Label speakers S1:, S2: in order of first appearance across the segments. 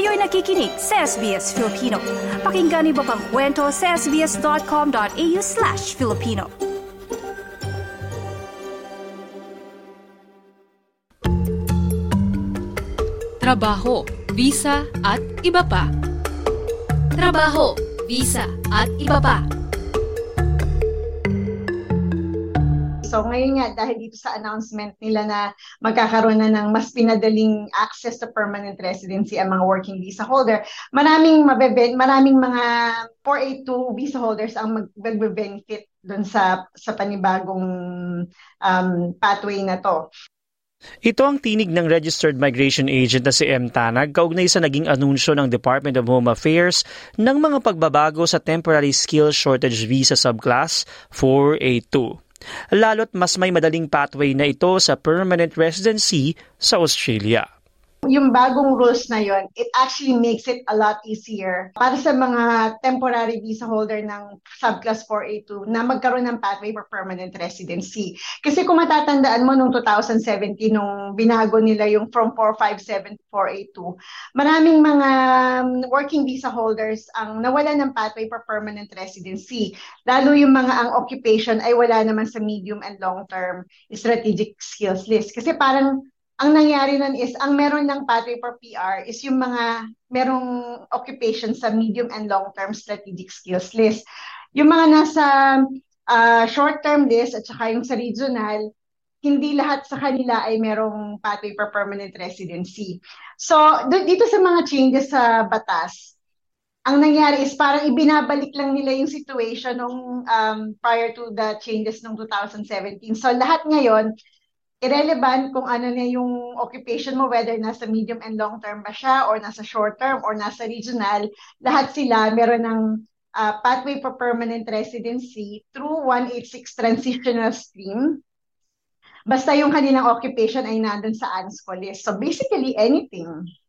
S1: Kayo'y nakikinig sa SBS Filipino. Pakinggan niyo pa ang kwento sa sbs.com.au/Filipino.
S2: Trabaho, visa at iba pa. Trabaho, visa at iba pa.
S3: So ngayon nga, dahil dito sa announcement nila na magkakaroon na ng mas pinadaling access to permanent residency ang mga working visa holder, maraming mga 482 visa holders ang magbe-benefit doon sa panibagong pathway na to.
S4: Ito ang tinig ng Registered Migration Agent na si M. Tanag kaugnay sa naging anunsyo ng Department of Home Affairs ng mga pagbabago sa Temporary Skills Shortage Visa Subclass 482. Lalo't mas may madaling pathway na ito sa permanent residency sa Australia.
S3: Yung bagong rules na yon, it actually makes it a lot easier para sa mga temporary visa holder ng subclass 482 na magkaroon ng pathway for permanent residency. Kasi kung matatandaan mo nung 2017 nung binago nila yung from 457 to 482, maraming mga working visa holders ang nawalan ng pathway for permanent residency. Lalo yung mga ang occupation ay wala naman sa medium and long-term strategic skills list. Kasi parang ang nangyari nun is, ang meron ng pathway for PR is yung mga merong occupation sa medium and long-term strategic skills list. Yung mga nasa short-term list at saka yung sa regional, hindi lahat sa kanila ay merong pathway for permanent residency. So, dito sa mga changes sa batas, ang nangyari is parang ibinabalik lang nila yung situation nung prior to the changes ng 2017. So, lahat ngayon, irrelevant kung ano na yung occupation mo, whether nasa medium and long term ba siya, or nasa short term, or nasa regional, lahat sila meron ng pathway for permanent residency through 186 transitional stream. Basta yung kanilang occupation ay nandun sa ANSCO list. So basically, anything.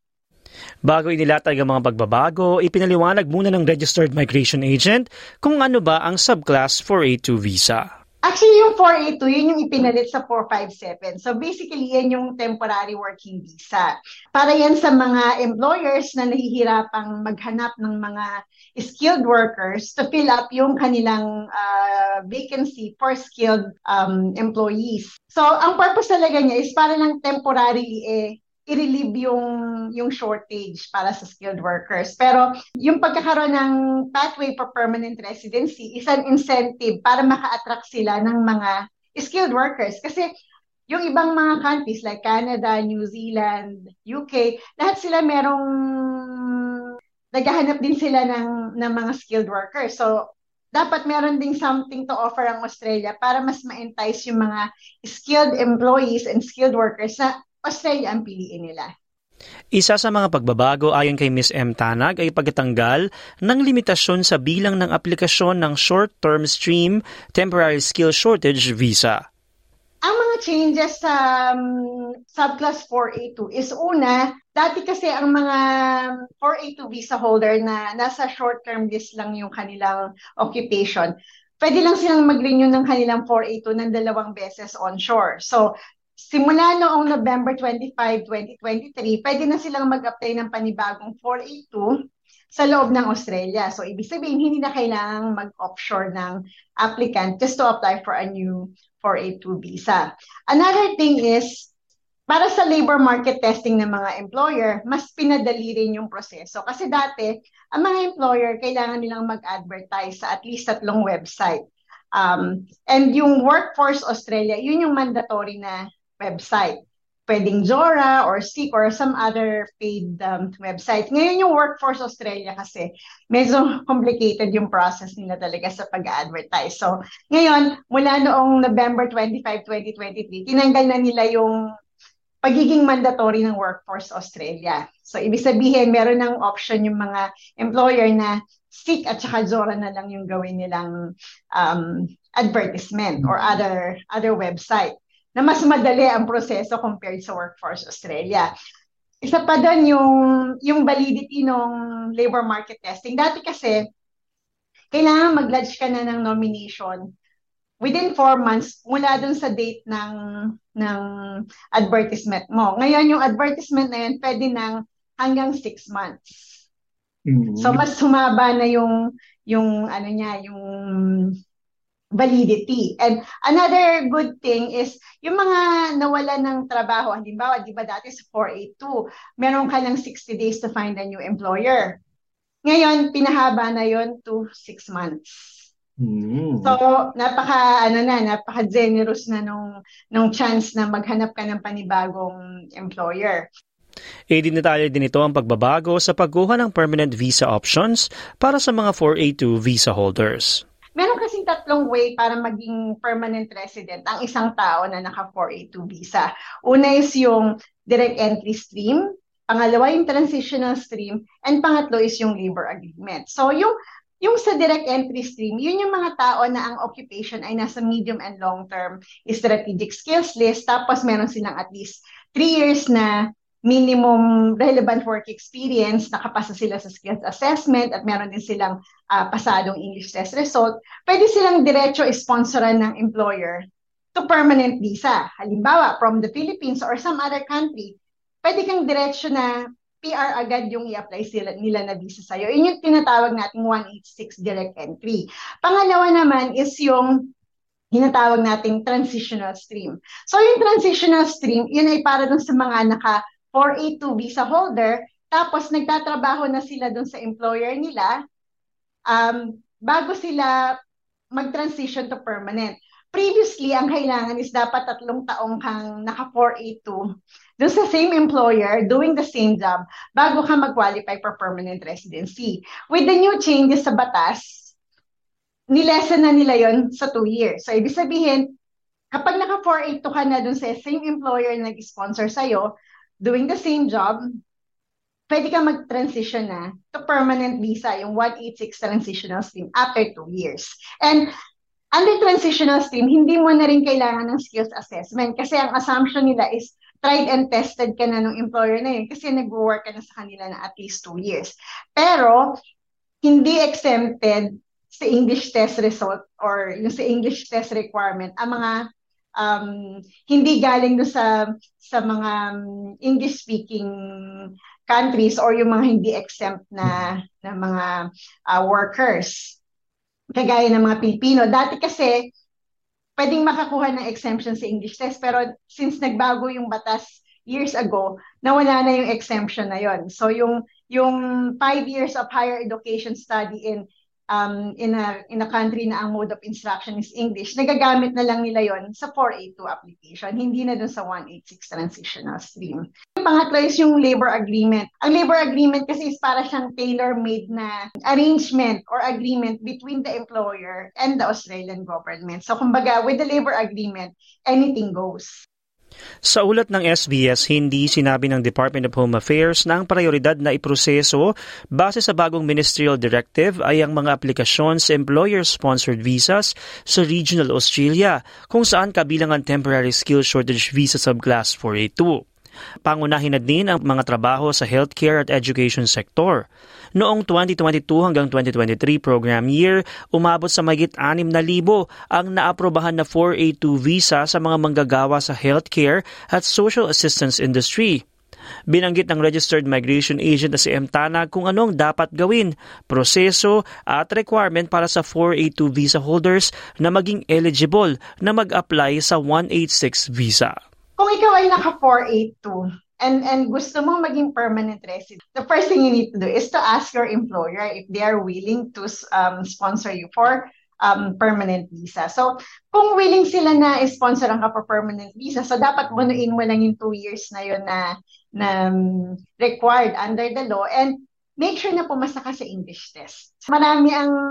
S4: Bago inilatag ang mga pagbabago, ipinaliwanag muna ng Registered Migration Agent kung ano ba ang subclass 482 visa.
S3: Actually, yung 482, yun yung ipinalit sa 457. So basically, yan yung temporary working visa. Para yan sa mga employers na nahihirapang maghanap ng mga skilled workers to fill up yung kanilang vacancy for skilled employees. So ang purpose talaga niya is para lang temporarily i-relieve yung shortage para sa skilled workers. Pero yung pagkakaroon ng pathway for permanent residency is an incentive para maka-attract sila ng mga skilled workers. Kasi yung ibang mga countries like Canada, New Zealand, UK, lahat sila naghahanap din sila ng mga skilled workers. So, dapat meron ding something to offer ang Australia para mas ma-entice yung mga skilled employees and skilled workers na Australia ang piliin nila.
S4: Isa sa mga pagbabago ayon kay Ms. M. Tanag ay pagtatanggal ng limitasyon sa bilang ng aplikasyon ng short-term stream temporary skill shortage visa.
S3: Ang mga changes sa subclass 482 is una, dati kasi ang mga 482 visa holder na nasa short-term list lang yung kanilang occupation, pwede lang silang mag-renew ng kanilang 482 ng 2 beses onshore. So, simula noong November 25, 2023, pwede na silang mag-apply ng panibagong 482 sa loob ng Australia. So, ibig sabihin, hindi na kailangang mag-offshore ng applicant just to apply for a new 482 visa. Another thing is, para sa labor market testing ng mga employer, mas pinadali rin yung proseso. Kasi dati, ang mga employer, kailangan nilang mag-advertise sa at least 3 website. And yung Workforce Australia, yun yung mandatory na website. Pwedeng Zora or Seek or some other paid website. Ngayon yung Workforce Australia kasi medyo complicated yung process nila talaga sa pag-advertise. So ngayon, mula noong November 25, 2023, tinanggal na nila yung pagiging mandatory ng Workforce Australia. So ibig sabihin, meron ng option yung mga employer na Seek at saka Zora na lang yung gawin nilang advertisement or other website na mas madali ang proseso compared sa Workforce Australia. Isa pa doon yung validity ng labor market testing. Dati kasi, kailangan mag-lodge ka na ng nomination within 4 months mula doon sa date ng advertisement mo. Ngayon, yung advertisement na yun, pwede nang hanggang 6 months.
S5: Mm.
S3: So mas humaba na yung validity. And another good thing is yung mga nawala ng trabaho, halimbawa, di ba dati sa 482, meron ka ng 60 days to find a new employer. Ngayon, pinahaba na yon to 6 months. So, napaka-generous na nung chance na maghanap ka ng panibagong employer.
S4: Idinitalya din ito ang pagbabago sa pagkuha ng permanent visa options para sa mga 482 visa holders.
S3: Meron kasing 3 way para maging permanent resident ang isang tao na naka 482 visa. Una is yung direct entry stream, pangalawa yung transitional stream, and pangatlo is yung labor agreement. So yung sa direct entry stream, yun yung mga tao na ang occupation ay nasa medium and long term strategic skills list, tapos meron silang at least 3 years na minimum relevant work experience, nakapasa sila sa skills assessment at meron din silang pasadong English test result, pwede silang diretso sponsoran ng employer to permanent visa. Halimbawa, from the Philippines or some other country, pwede kang diretso na PR agad yung i-apply nila na visa sa'yo. Yun yung tinatawag nating 186 direct entry. Pangalawa naman is yung tinatawag nating transitional stream. So yung transitional stream, yun ay para dun sa mga naka 482 visa holder, tapos nagtatrabaho na sila dun sa employer nila bago sila mag-transition to permanent. Previously, ang kailangan is dapat 3 taong kang naka 482 dun sa same employer doing the same job bago ka mag-qualify for permanent residency. With the new changes sa batas, nilesen na nila yon sa 2 years. So, ibig sabihin, kapag naka 482 ka na dun sa same employer na nag-sponsor sa'yo, doing the same job, pwede ka mag-transition na to permanent visa, yung 186 transitional stream after 2 years. And under transitional stream, hindi mo na rin kailangan ng skills assessment kasi ang assumption nila is tried and tested ka na ng employer na yun kasi nag-work ka na sa kanila na at least 2 years. Pero, hindi exempted sa English test result or yung sa English test requirement ang mga hindi galing do sa mga English-speaking countries or yung mga hindi exempt na mga workers. Kagaya ng mga Pilipino. Dati kasi, pwedeng makakuha ng exemption sa English test, pero since nagbago yung batas years ago, nawala na yung exemption na yon. So yung 5 years of higher education study in a country na ang mode of instruction is English, nagagamit na lang nila yon sa 482 application, hindi na dun sa 186 transitional stream. Yung pangatlo is yung labor agreement. Ang labor agreement kasi is para siyang tailor-made na arrangement or agreement between the employer and the Australian government. So kumbaga, with the labor agreement, anything goes.
S4: Sa ulat ng SBS, hindi sinabi ng Department of Home Affairs na ang prioridad na iproseso base sa bagong ministerial directive ay ang mga aplikasyon sa employer-sponsored visas sa regional Australia, kung saan kabilang ang temporary skill shortage visa subclass 482. Pangunahin na din ang mga trabaho sa healthcare at education sector. Noong 2022 hanggang 2023 program year, umabot sa mahigit 6,000 ang naaprobahan na 482 visa sa mga manggagawa sa healthcare at social assistance industry. Binanggit ng registered migration agent na si MTANAG kung anong dapat gawin, proseso at requirement para sa 482 visa holders na maging eligible na mag-apply sa 186 visa.
S3: Kung ikaw ay naka 482 and gusto mong maging permanent resident, the first thing you need to do is to ask your employer if they are willing to sponsor you for permanent visa. So, kung willing sila na sponsor ka for permanent visa, so dapat bunuin mo lang yung 2 years na yun na required under the law and make sure na pumasa ka sa English test. Marami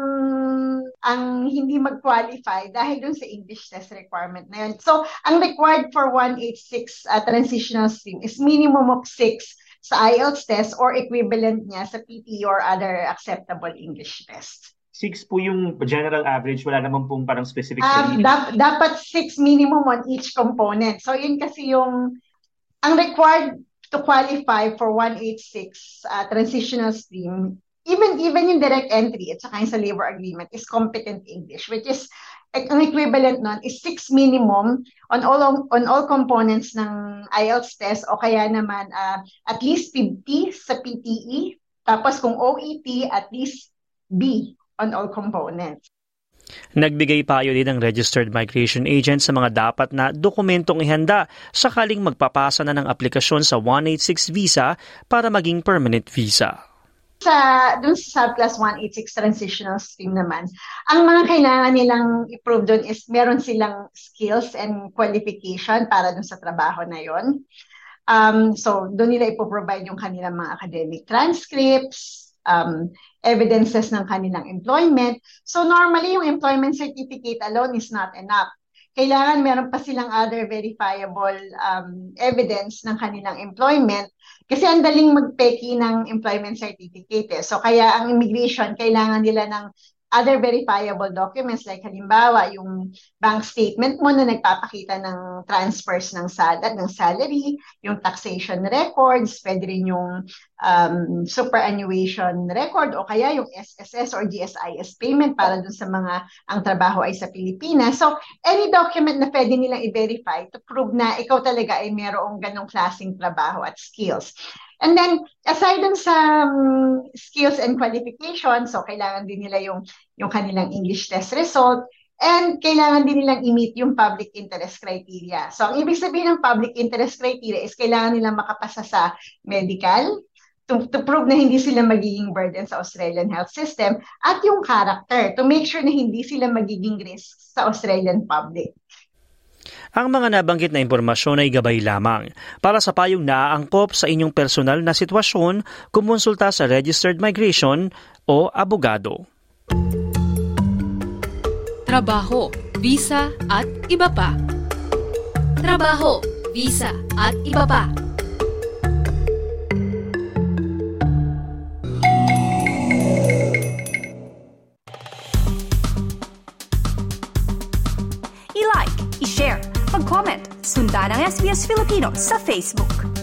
S3: ang hindi mag-qualify dahil dun sa English test requirement na yun. So, ang required for 186 transitional stream is minimum of 6 sa IELTS test or equivalent niya sa PTE or other acceptable English test.
S5: 6 po yung general average, wala naman pong parang specific
S3: dapat 6 minimum on each component. So, yun kasi ang required to qualify for 186 transitional stream even yung direct entry at saka yung sa labor agreement is competent English, which is ang equivalent nun is 6 minimum on all components ng IELTS test o kaya naman at least 50 sa PTE, tapos kung OET at least B on all components.
S4: Nagbigay payo din ng registered migration agent sa mga dapat na dokumentong ihanda sakaling magpapasa na ng aplikasyon sa 186 visa para maging permanent visa.
S3: Dun sa subclass 186 transitional stream naman, ang mga kailangan nilang i-prove dun is meron silang skills and qualification para dun sa trabaho na yon. So dun nila ipoprovide yung kanilang mga academic transcripts, evidences ng kanilang employment. So normally, yung employment certificate alone is not enough. Kailangan meron pa silang other verifiable evidence ng kanilang employment kasi ang daling magpeki ng employment certificate. So kaya ang immigration, kailangan nila ng other verifiable documents like halimbawa yung bank statement mo na nagpapakita ng transfers ng salary, yung taxation records, pwede rin yung superannuation record o kaya yung SSS or GSIS payment para dun sa mga ang trabaho ay sa Pilipinas. So any document na pwede nilang i-verify to prove na ikaw talaga ay merong ganong klaseng trabaho at skills. And then, aside dun sa skills and qualifications, so kailangan din nila yung kanilang English test result, and kailangan din nilang i-meet yung public interest criteria. So, ang ibig sabihin ng public interest criteria is kailangan nilang makapasa sa medical, to prove na hindi sila magiging burden sa Australian health system, at yung character, to make sure na hindi sila magiging risk sa Australian public.
S4: Ang mga nabanggit na impormasyon ay gabay lamang. Para sa payong naaangkop sa inyong personal na sitwasyon, kumonsulta sa registered migration o abogado.
S2: Trabaho, visa at iba pa. Trabaho, visa at iba pa.
S1: I-like, i-share, mag-comment, sundan ang SBS Filipino sa Facebook.